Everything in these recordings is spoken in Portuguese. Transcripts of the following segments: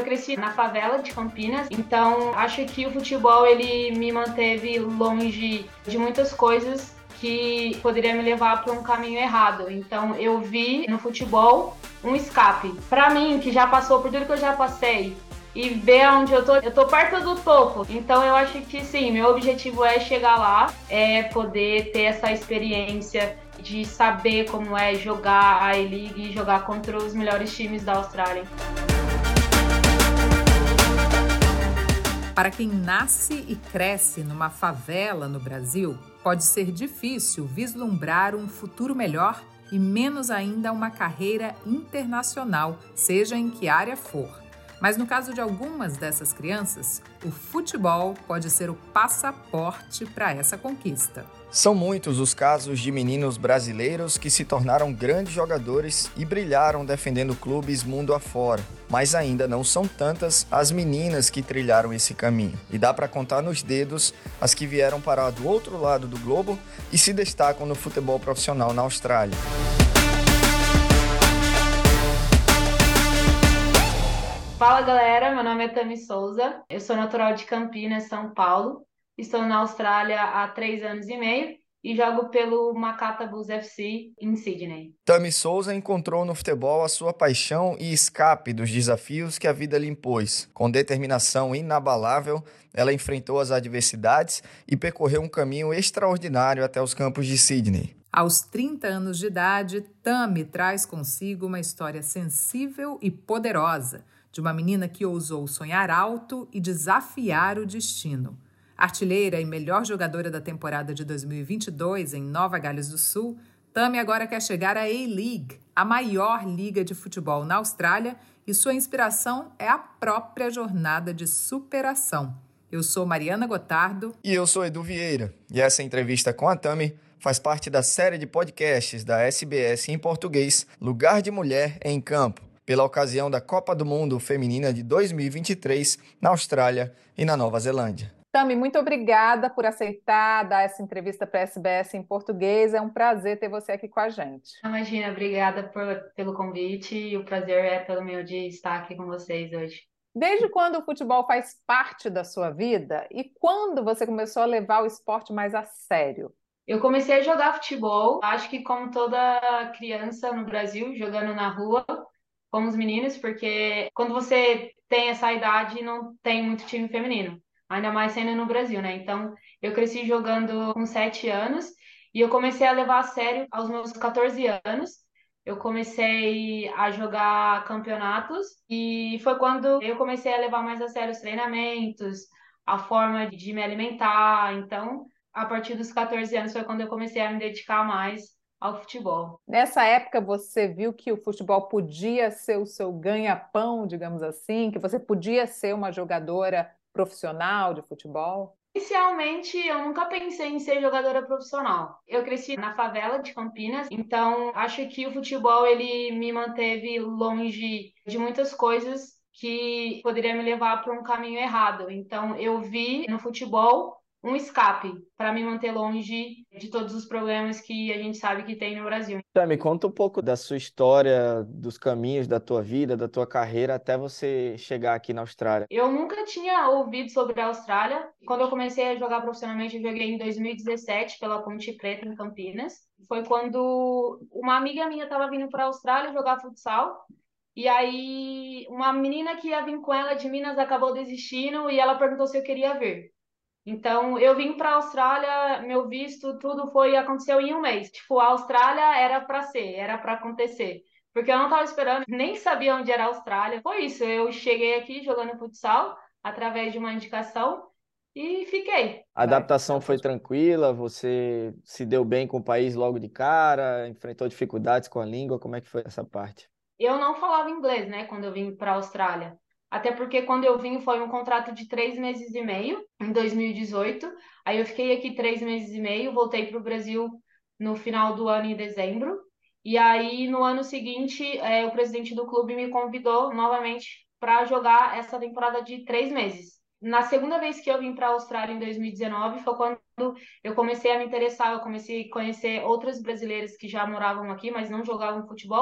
cresci na favela de Campinas, então acho que o futebol ele me manteve longe de muitas coisas que poderia me levar para um caminho errado. Então eu vi no futebol um escape. Para mim, que já passou por tudo que eu já passei, e ver onde eu tô perto do topo. Então eu acho que sim, meu objetivo é chegar lá, é poder ter essa experiência de saber como é jogar a A-League e jogar contra os melhores times da Austrália. Para quem nasce e cresce numa favela no Brasil, pode ser difícil vislumbrar um futuro melhor e menos ainda uma carreira internacional, seja em que área for. Mas no caso de algumas dessas crianças, o futebol pode ser o passaporte para essa conquista. São muitos os casos de meninos brasileiros que se tornaram grandes jogadores e brilharam defendendo clubes mundo afora. Mas ainda não são tantas as meninas que trilharam esse caminho. E dá para contar nos dedos as que vieram parar do outro lado do globo e se destacam no futebol profissional na Austrália. Fala galera, meu nome é Tami Souza, eu sou natural de Campinas, São Paulo, estou na Austrália há 3 anos e meio e jogo pelo Makata Bulls FC em Sydney. Tami Souza encontrou no futebol a sua paixão e escape dos desafios que a vida lhe impôs. Com determinação inabalável, ela enfrentou as adversidades e percorreu um caminho extraordinário até os campos de Sydney. Aos 30 anos de idade, Tami traz consigo uma história sensível e poderosa, de uma menina que ousou sonhar alto e desafiar o destino. Artilheira e melhor jogadora da temporada de 2022 em Nova Gales do Sul, Tami agora quer chegar à A-League, a maior liga de futebol na Austrália, e sua inspiração é a própria jornada de superação. Eu sou Mariana Gotardo. E eu sou Edu Vieira. E essa entrevista com a Tami faz parte da série de podcasts da SBS em português, Lugar de Mulher em Campo, pela ocasião da Copa do Mundo Feminina de 2023 na Austrália e na Nova Zelândia. Tami, muito obrigada por aceitar dar essa entrevista para a SBS em português. É um prazer ter você aqui com a gente. Imagina, obrigada pelo convite e o prazer é pelo meu de estar aqui com vocês hoje. Desde quando o futebol faz parte da sua vida e quando você começou a levar o esporte mais a sério? Eu comecei a jogar futebol, acho que como toda criança no Brasil, jogando na rua, como os meninos, porque quando você tem essa idade não tem muito time feminino, ainda mais sendo no Brasil, né? Então eu cresci jogando com 7 anos e eu comecei a levar a sério aos meus 14 anos. Eu comecei a jogar campeonatos e foi quando eu comecei a levar mais a sério os treinamentos, a forma de me alimentar. Então, a partir dos 14 anos foi quando eu comecei a me dedicar mais ao futebol. Nessa época você viu que o futebol podia ser o seu ganha-pão, digamos assim, que você podia ser uma jogadora profissional de futebol? Inicialmente, eu nunca pensei em ser jogadora profissional. Eu cresci na favela de Campinas, então acho que o futebol ele me manteve longe de muitas coisas que poderia me levar para um caminho errado. Então eu vi no futebol um escape para me manter longe de todos os problemas que a gente sabe que tem no Brasil. Me conta um pouco da sua história, dos caminhos da tua vida, da tua carreira até você chegar aqui na Austrália. Eu nunca tinha ouvido sobre a Austrália. Quando eu comecei a jogar profissionalmente, eu joguei em 2017 pela Ponte Preta, em Campinas. Foi quando uma amiga minha estava vindo para a Austrália jogar futsal. E aí, uma menina que ia vir com ela de Minas acabou desistindo e ela perguntou se eu queria vir. Então, eu vim para a Austrália, meu visto, tudo aconteceu em um mês. Tipo, a Austrália era para ser, era para acontecer. Porque eu não estava esperando, nem sabia onde era a Austrália. Foi isso, eu cheguei aqui jogando futsal através de uma indicação e fiquei. A adaptação foi tranquila? Você se deu bem com o país logo de cara? Enfrentou dificuldades com a língua? Como é que foi essa parte? Eu não falava inglês, né, quando eu vim para a Austrália. Até porque quando eu vim foi um contrato de 3 meses e meio, em 2018. Aí eu fiquei aqui 3 meses e meio, voltei para o Brasil no final do ano, em dezembro. E aí, no ano seguinte, o presidente do clube me convidou novamente para jogar essa temporada de 3 meses. Na segunda vez que eu vim para a Austrália, em 2019, foi quando eu comecei a me interessar, eu comecei a conhecer outras brasileiras que já moravam aqui, mas não jogavam futebol.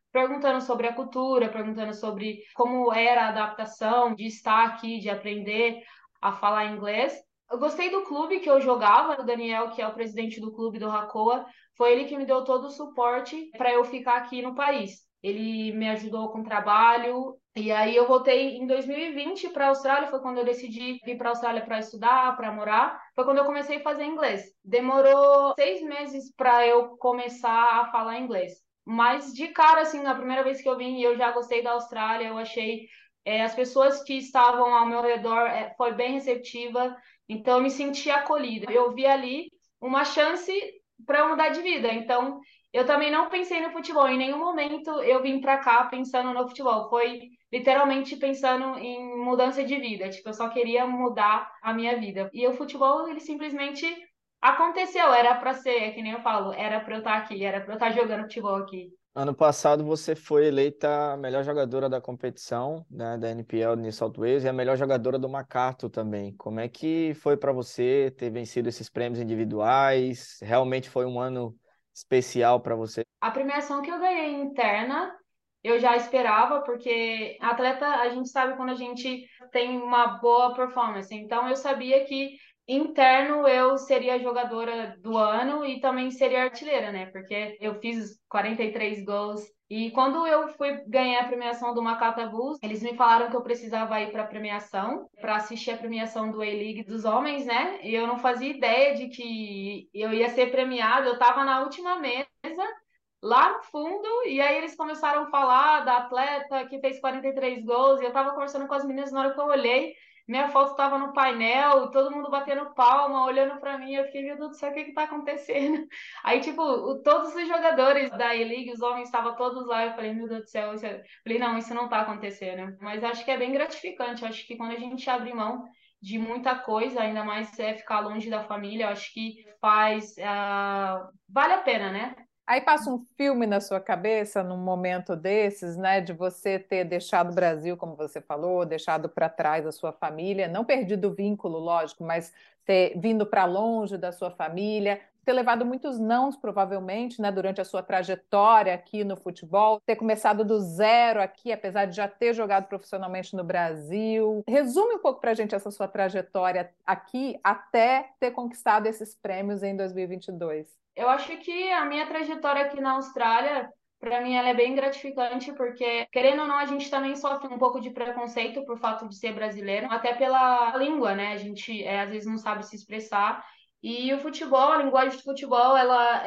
perguntando sobre a cultura, perguntando sobre como era a adaptação de estar aqui, de aprender a falar inglês. Eu gostei do clube que eu jogava, o Daniel, que é o presidente do clube do Hakoah, foi ele que me deu todo o suporte para eu ficar aqui no país. Ele me ajudou com trabalho, e aí eu voltei em 2020 para a Austrália, foi quando eu decidi vir para a Austrália para estudar, para morar. Foi quando eu comecei a fazer inglês. Demorou 6 meses para eu começar a falar inglês. Mas de cara, assim, na primeira vez que eu vim, eu já gostei da Austrália, eu achei as pessoas que estavam ao meu redor foi bem receptiva, então eu me senti acolhida. Eu vi ali uma chance para eu mudar de vida. Então, eu também não pensei no futebol. Em nenhum momento eu vim para cá pensando no futebol. Foi literalmente pensando em mudança de vida. Tipo, eu só queria mudar a minha vida. E o futebol, ele simplesmente aconteceu. Era para ser, é que nem eu falo, era para eu estar aqui, era para eu estar jogando futebol aqui. Ano passado você foi eleita a melhor jogadora da competição, né, da NPL de New South Wales e a melhor jogadora do MacArthur também. Como é que foi para você ter vencido esses prêmios individuais? Realmente foi um ano especial para você? A premiação que eu ganhei interna, eu já esperava, porque atleta, a gente sabe quando a gente tem uma boa performance. Então, eu sabia que interno eu seria jogadora do ano e também seria artilheira, né? Porque eu fiz 43 gols. E quando eu fui ganhar a premiação do Makata Bulls, eles me falaram que eu precisava ir para a premiação, para assistir a premiação do A-League dos homens, né? E eu não fazia ideia de que eu ia ser premiada. Eu estava na última mesa lá no fundo, e aí eles começaram a falar da atleta que fez 43 gols, e eu tava conversando com as meninas na hora que eu olhei, minha foto tava no painel, todo mundo batendo palma, olhando pra mim, eu fiquei, meu Deus do céu, o que que tá acontecendo? Aí, tipo, todos os jogadores da E-League, os homens estavam todos lá, eu falei, meu Deus do céu, falei, não, isso não tá acontecendo. Mas acho que é bem gratificante, acho que quando a gente abre mão de muita coisa, ainda mais ficar longe da família, acho que faz, vale a pena, né? Aí passa um filme na sua cabeça num momento desses, né, de você ter deixado o Brasil, como você falou, deixado para trás a sua família, não perdido o vínculo, lógico, mas ter vindo para longe da sua família, ter levado muitos nãos, provavelmente, né, durante a sua trajetória aqui no futebol, ter começado do zero aqui, apesar de já ter jogado profissionalmente no Brasil. Resume um pouco para a gente essa sua trajetória aqui até ter conquistado esses prêmios em 2022. Eu acho que a minha trajetória aqui na Austrália, para mim, ela é bem gratificante, porque, querendo ou não, a gente também sofre um pouco de preconceito por fato de ser brasileiro, até pela língua, né? A gente, às vezes, não sabe se expressar. E o futebol, a linguagem do futebol, ela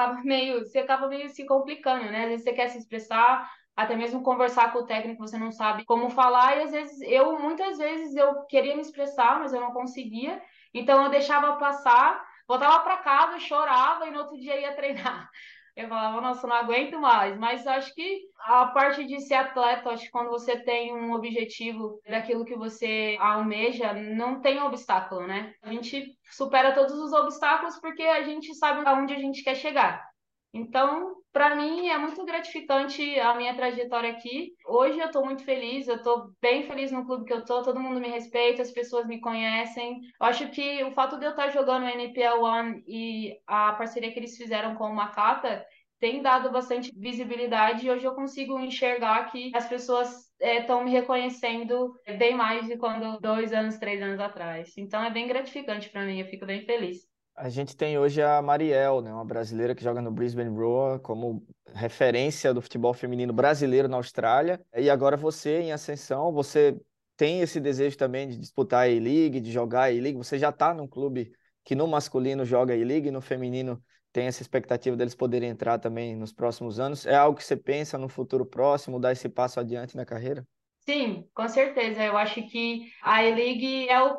você acaba meio se complicando, né? Às vezes você quer se expressar, até mesmo conversar com o técnico, você não sabe como falar, e às vezes muitas vezes eu queria me expressar, mas eu não conseguia, então eu deixava passar. Voltava para casa, chorava e no outro dia ia treinar. Eu falava, nossa, não aguento mais. Mas acho que a parte de ser atleta, acho que quando você tem um objetivo daquilo que você almeja, não tem obstáculo, né? A gente supera todos os obstáculos porque a gente sabe aonde a gente quer chegar. Então, para mim, é muito gratificante a minha trajetória aqui. Hoje eu estou muito feliz, eu estou bem feliz no clube que eu estou, todo mundo me respeita, as pessoas me conhecem. Eu acho que o fato de eu estar jogando o NPL One e a parceria que eles fizeram com o Makata tem dado bastante visibilidade e hoje eu consigo enxergar que as pessoas estão me reconhecendo bem mais de quando 2 anos, 3 anos atrás. Então é bem gratificante para mim, eu fico bem feliz. A gente tem hoje a Mariel, né, uma brasileira que joga no Brisbane Roar como referência do futebol feminino brasileiro na Austrália. E agora você em ascensão, você tem esse desejo também de disputar a A-League, de jogar a A-League. Você já está num clube que no masculino joga a A-League e no feminino tem essa expectativa deles poderem entrar também nos próximos anos. É algo que você pensa no futuro próximo, dar esse passo adiante na carreira? Sim, com certeza. Eu acho que a E-League é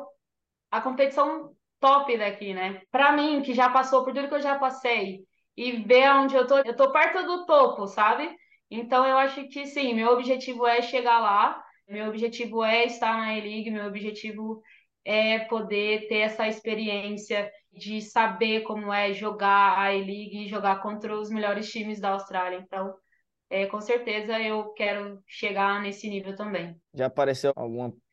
a competição top daqui, né? Para mim, que já passou por tudo que eu já passei e ver onde eu tô perto do topo, sabe? Então eu acho que sim, meu objetivo é chegar lá, meu objetivo é estar na E-League, meu objetivo é poder ter essa experiência de saber como é jogar a E-League e jogar contra os melhores times da Austrália. Então, com certeza eu quero chegar nesse nível também. Já apareceu alguma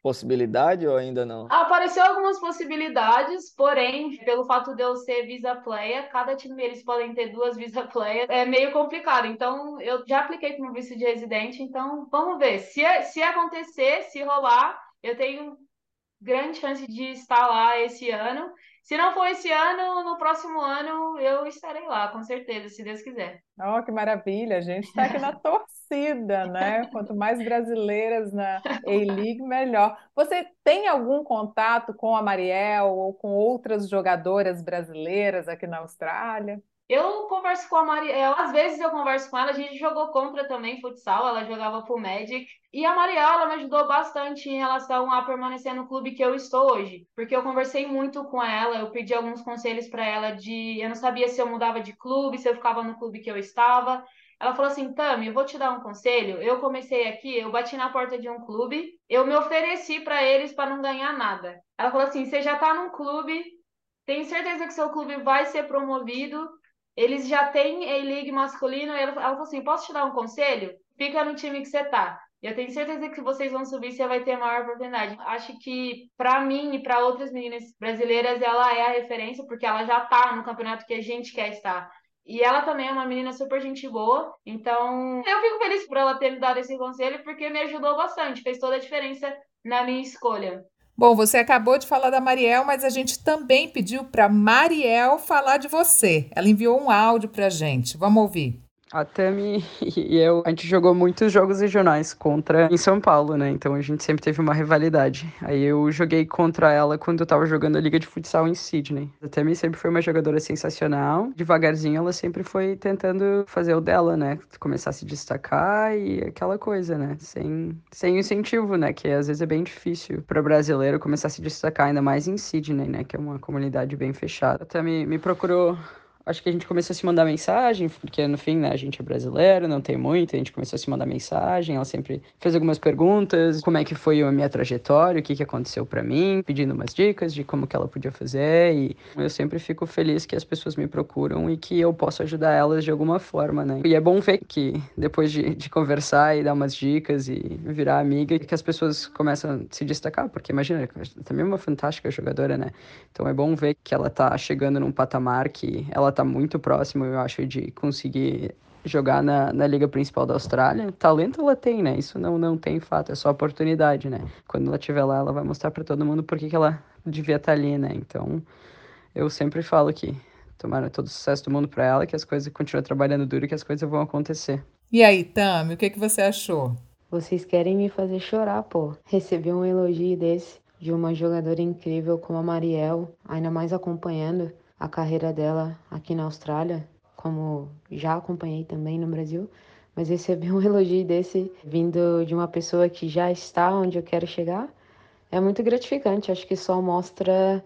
possibilidade ou ainda não? Apareceu algumas possibilidades, porém, pelo fato de eu ser visa player, cada time eles podem ter duas visa players, é meio complicado. Então, eu já apliquei como visto de residente, então vamos ver. Se acontecer, se rolar, eu tenho grande chance de estar lá esse ano. Se não for esse ano, no próximo ano eu estarei lá, com certeza, se Deus quiser. Oh, que maravilha! A gente está aqui na torcida, né? Quanto mais brasileiras na A-League, melhor. Você tem algum contato com a Mariel ou com outras jogadoras brasileiras aqui na Austrália? Eu converso com a Mariel, às vezes eu converso com ela, a gente jogou contra também futsal, ela jogava pro Magic. E a Mariel, ela me ajudou bastante em relação a permanecer no clube que eu estou hoje, porque eu conversei muito com ela, eu pedi alguns conselhos para ela eu não sabia se eu mudava de clube, se eu ficava no clube que eu estava. Ela falou assim: Tami, eu vou te dar um conselho. Eu comecei aqui, eu bati na porta de um clube, eu me ofereci para eles para não ganhar nada. Ela falou assim: você já tá num clube, tenho certeza que seu clube vai ser promovido. Eles já têm A-League masculino. E ela falou assim: posso te dar um conselho? Fica no time que você tá. Eu tenho certeza que vocês vão subir, você vai ter maior oportunidade. Acho que para mim e para outras meninas brasileiras, ela é a referência, porque ela já tá no campeonato que a gente quer estar. E ela também é uma menina super gente boa. Então, eu fico feliz por ela ter me dado esse conselho, porque me ajudou bastante, fez toda a diferença na minha escolha. Bom, você acabou de falar da Mariel, mas a gente também pediu para Mariel falar de você. Ela enviou um áudio para a gente. Vamos ouvir. A Tami e eu, a gente jogou muitos jogos regionais contra em São Paulo, né? Então a gente sempre teve uma rivalidade. Aí eu joguei contra ela quando eu tava jogando a Liga de Futsal em Sydney. A Tami sempre foi uma jogadora sensacional. Devagarzinho ela sempre foi tentando fazer o dela, né? Começar a se destacar e aquela coisa, né? Sem incentivo, né? Que às vezes é bem difícil para brasileiro começar a se destacar, ainda mais em Sydney, né? Que é uma comunidade bem fechada. A Tami me procurou. Acho que a gente começou a se mandar mensagem, porque no fim, né, a gente é brasileiro, não tem muito, a gente começou a se mandar mensagem, ela sempre fez algumas perguntas, como é que foi a minha trajetória, o que aconteceu pra mim, pedindo umas dicas de como que ela podia fazer, e eu sempre fico feliz que as pessoas me procuram e que eu posso ajudar elas de alguma forma, né. E é bom ver que depois de conversar e dar umas dicas e virar amiga, que as pessoas começam a se destacar, porque imagina, também é uma fantástica jogadora, né. Então é bom ver que ela tá chegando num patamar que ela tá muito próxima, eu acho, de conseguir jogar na Liga Principal da Austrália. Talento ela tem, né? Isso não tem fato, é só oportunidade, né? Quando ela estiver lá, ela vai mostrar para todo mundo por que ela devia estar ali, né? Então, eu sempre falo que tomara todo o sucesso do mundo para ela, que as coisas continuem trabalhando duro e que as coisas vão acontecer. E aí, Tami, o que você achou? Vocês querem me fazer chorar, pô. Receber um elogio desse de uma jogadora incrível como a Mariel, ainda mais acompanhando a carreira dela aqui na Austrália, como já acompanhei também no Brasil, mas receber um elogio desse vindo de uma pessoa que já está onde eu quero chegar é muito gratificante. Acho que só mostra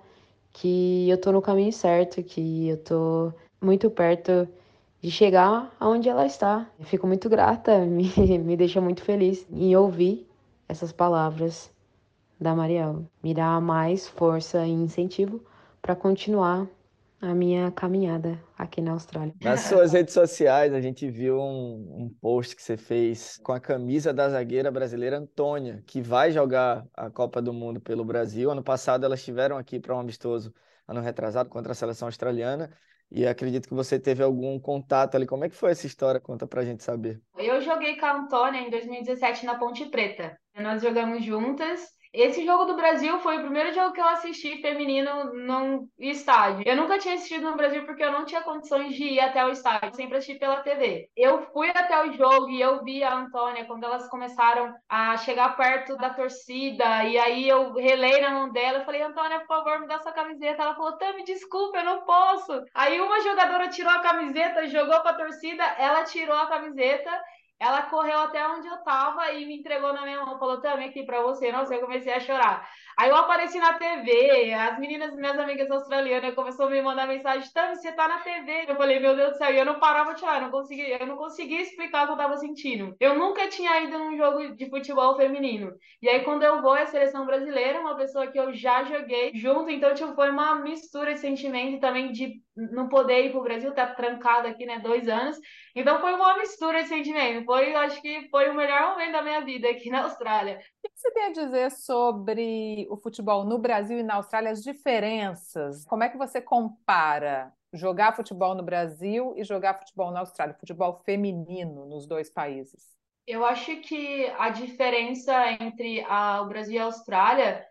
que eu tô no caminho certo, que eu tô muito perto de chegar aonde ela está. Eu fico muito grata, me deixa muito feliz em ouvir essas palavras da Mariel. Me dá mais força e incentivo para continuar a minha caminhada aqui na Austrália. Nas suas redes sociais, a gente viu um post que você fez com a camisa da zagueira brasileira Antônia, que vai jogar a Copa do Mundo pelo Brasil. Ano passado elas estiveram aqui para um amistoso, ano retrasado, contra a seleção australiana. E acredito que você teve algum contato ali. Como é que foi essa história? Conta pra gente saber. Eu joguei com a Antônia em 2017 na Ponte Preta. Nós jogamos juntas. Esse jogo do Brasil foi o primeiro jogo que eu assisti feminino num estádio. Eu nunca tinha assistido no Brasil porque eu não tinha condições de ir até o estádio, sempre assisti pela TV. Eu fui até o jogo e eu vi a Antônia quando elas começaram a chegar perto da torcida, e aí eu relei na mão dela, eu falei: Antônia, por favor, me dá sua camiseta. Ela falou: Tami, desculpa, eu não posso. Aí uma jogadora tirou a camiseta, jogou pra torcida, ela tirou a camiseta. Ela correu até onde eu tava e me entregou na minha mão. Falou: Tami, aqui pra você. Nossa, eu comecei a chorar. Aí eu apareci na TV, as meninas, minhas amigas australianas, começaram a me mandar mensagem: Tami, você tá na TV. Eu falei: meu Deus do céu, e eu não parava de chorar, eu não conseguia explicar o que eu tava sentindo. Eu nunca tinha ido num jogo de futebol feminino. E aí, quando eu vou, é a seleção brasileira, uma pessoa que eu já joguei junto, então, tipo, foi uma mistura de sentimento também de não poder ir pro Brasil, tá trancado aqui, né, 2 anos. Então, foi uma mistura de sentimento. Foi, eu acho que foi o melhor momento da minha vida aqui na Austrália. O que você tem a dizer sobre o futebol no Brasil e na Austrália, as diferenças? Como é que você compara jogar futebol no Brasil e jogar futebol na Austrália, futebol feminino nos dois países? Eu acho que a diferença entre o Brasil e a Austrália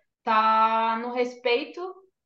tá no respeito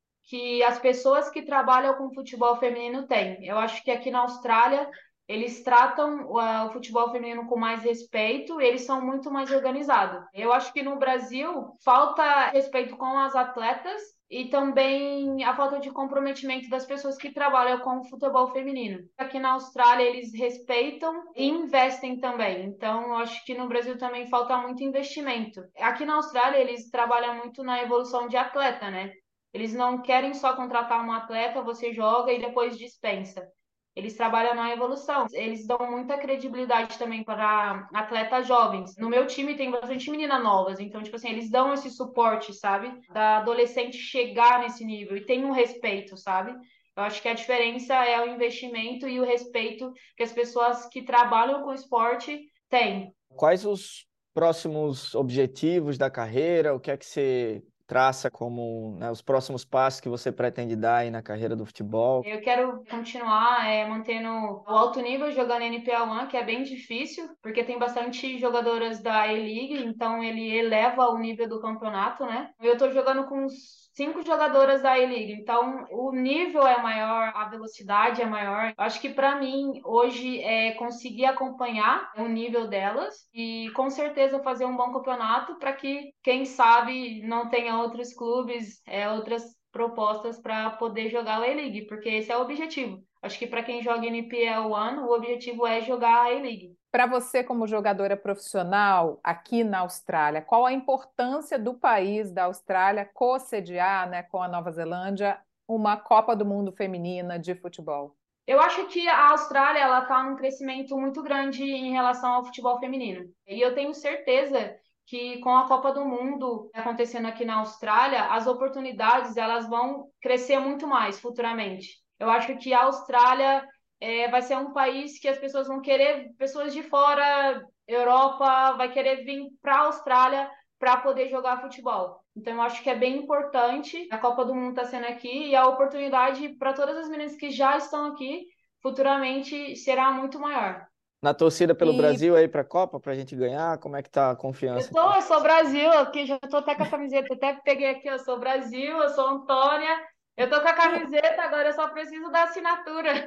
que as pessoas que trabalham com futebol feminino têm. Eu acho que aqui na Austrália eles tratam o futebol feminino com mais respeito, eles são muito mais organizados. Eu acho que no Brasil falta respeito com as atletas e também a falta de comprometimento das pessoas que trabalham com o futebol feminino. Aqui na Austrália eles respeitam e investem também. Então, eu acho que no Brasil também falta muito investimento. Aqui na Austrália eles trabalham muito na evolução de atleta, né? Eles não querem só contratar um atleta, você joga e depois dispensa. Eles trabalham na evolução. Eles dão muita credibilidade também para atletas jovens. No meu time tem bastante menina novas, então, tipo assim, eles dão esse suporte, sabe? Da adolescente chegar nesse nível e tem um respeito, sabe? Eu acho que a diferença é o investimento e o respeito que as pessoas que trabalham com esporte têm. Quais os próximos objetivos da carreira? O que é que você traça como, né, os próximos passos que você pretende dar aí na carreira do futebol? Eu quero continuar mantendo o alto nível jogando NPL 1, que é bem difícil, porque tem bastante jogadoras da A-League, então ele eleva o nível do campeonato, né? Eu tô jogando com 5 jogadoras da A-League, então o nível é maior, a velocidade é maior. Acho que para mim hoje é conseguir acompanhar o nível delas e com certeza fazer um bom campeonato para que, quem sabe, não tenha outros clubes, outras propostas para poder jogar a A-League, porque esse é o objetivo. Acho que para quem joga NPL 1, o objetivo é jogar a A-League. Para você, como jogadora profissional aqui na Austrália, qual a importância do país da Austrália co-sediar, né, com a Nova Zelândia uma Copa do Mundo feminina de futebol? Eu acho que a Austrália ela está num crescimento muito grande em relação ao futebol feminino. E eu tenho certeza que com a Copa do Mundo acontecendo aqui na Austrália, as oportunidades elas vão crescer muito mais futuramente. Eu acho que a Austrália vai ser um país que as pessoas vão querer, pessoas de fora, Europa, vai querer vir para a Austrália para poder jogar futebol. Então, eu acho que é bem importante. A Copa do Mundo está sendo aqui e a oportunidade para todas as meninas que já estão aqui futuramente será muito maior. Na torcida pelo E Brasil aí para a Copa, para a gente ganhar, como é que tá a confiança? Eu sou Brasil, aqui já tô até com a camiseta, até peguei aqui, eu sou Brasil, eu sou Antônia, eu tô com a camiseta, agora eu só preciso da assinatura.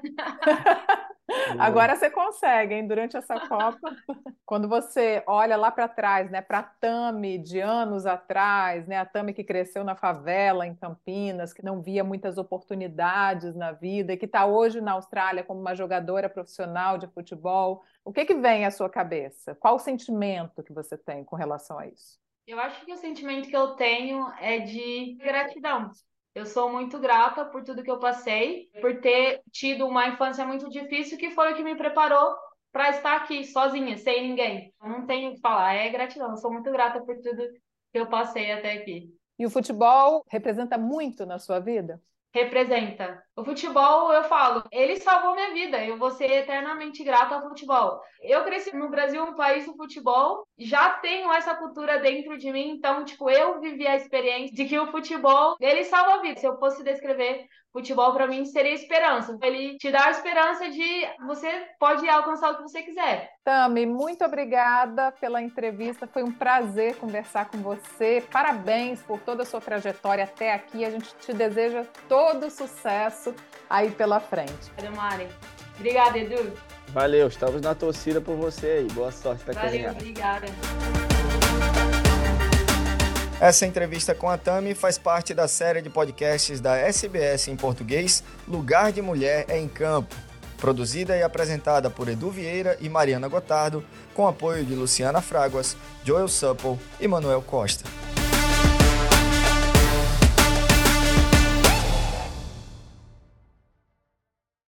agora você consegue, hein? Durante essa Copa, quando você olha lá para trás, né, para a Tami de anos atrás, né, a Tami que cresceu na favela em Campinas, que não via muitas oportunidades na vida e que está hoje na Austrália como uma jogadora profissional de futebol, o que vem à sua cabeça? Qual o sentimento que você tem com relação a isso? Eu acho que o sentimento que eu tenho é de gratidão. Eu sou muito grata por tudo que eu passei, por ter tido uma infância muito difícil, que foi o que me preparou para estar aqui sozinha, sem ninguém. Eu não tenho o que falar, é gratidão. Eu sou muito grata por tudo que eu passei até aqui. E o futebol representa muito na sua vida? Representa. O futebol, eu falo, ele salvou minha vida. Eu vou ser eternamente grata ao futebol. Eu cresci no Brasil, um país do futebol, já tenho essa cultura dentro de mim, então, tipo, eu vivi a experiência de que o futebol, ele salva a vida. Se eu fosse descrever futebol, para mim, seria esperança. Ele te dá a esperança de você pode alcançar o que você quiser. Tami, muito obrigada pela entrevista. Foi um prazer conversar com você. Parabéns por toda a sua trajetória até aqui. A gente te deseja todo sucesso aí pela frente. Obrigada, Mari. Obrigada, Edu. Valeu, estamos na torcida por você aí. Boa sorte para cozinhar. Valeu, obrigada. Essa entrevista com a Tami faz parte da série de podcasts da SBS em português, Lugar de Mulher é em Campo, produzida e apresentada por Edu Vieira e Mariana Gotardo, com apoio de Luciana Fraguas, Joel Supple e Manuel Costa.